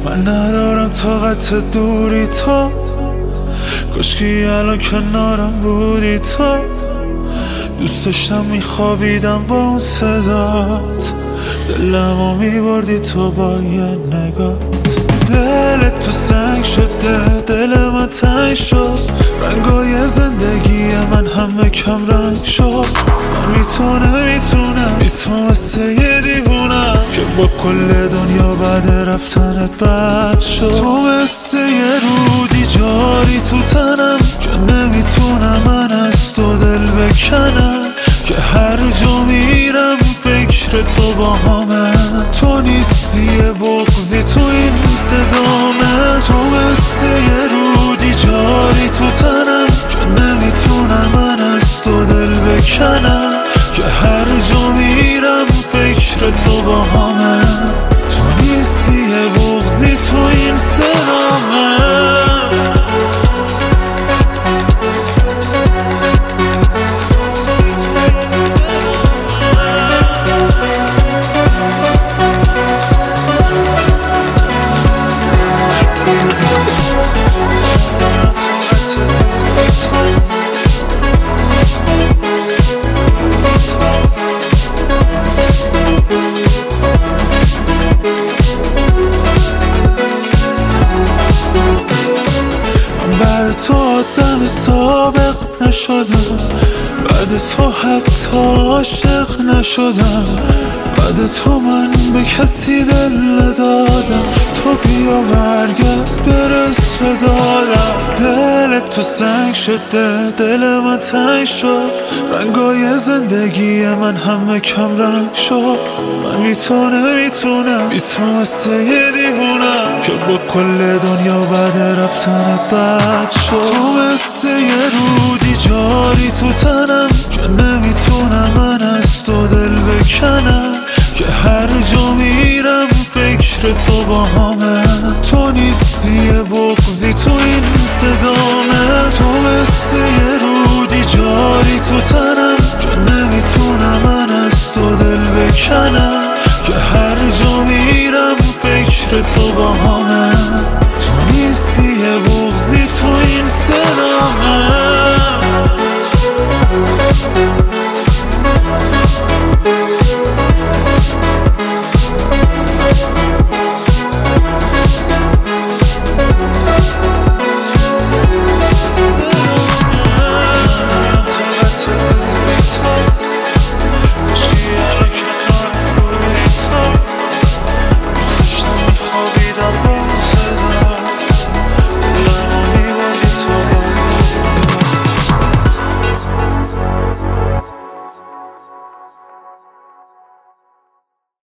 من ندارم طاقت دوری تو، کاشکی الان کنارم بودی تو. دوست داشتم میخوابیدم با اون صدات، دلمو میبردی تو با یه نگات. دلت تو سنگ شده، دل من تنگ شد، رنگای زندگی من همه کم رنگ شد. من بی تو نمیتونم، بی تو مثل یه دیوونم که با کل دنیا بعد رفتنت بد شد. تو مثل یه رودی جاری تو تنم که نمیتونم من از تو دل بکنم، که هر جا میرم فکر تو با همه. تو نیستی یه بغضی تو این صدامه، تو مثل یه رودی جاری تو تنم که نمیتونم من از تو دل بکنم، که هر جا میرم فکر تو با همه. تو نیستی یه بغضی تو این صدامه. بعد تو آدم سابق نشدم، بعد تو حتی عاشق نشدم، بعد تو من به کسی دل ندادم. تو بیا برگرد برس به دادم. دلت تو سنگ شده، دل من تنگ شد، رنگای زندگی من همه کم رنگ شد. من بی تو نمیتونم، بی تو مثل یه دیوونم که با کل دنیا بعد رفتنت بد شد. تو مثل یه رودی جاری تو تنم که نمیتونم من از تو دل بکنم، که هر جا میرم فکر تو با همه. تو نیستی یه بغضی تو این صدامه، تو مثل یه رودی جاری تو تنم که نمیتونم من از تو دل بکنم، که هر جا میرم فکر تو با همه. تو نیستی یه بغضی تو این صدامه.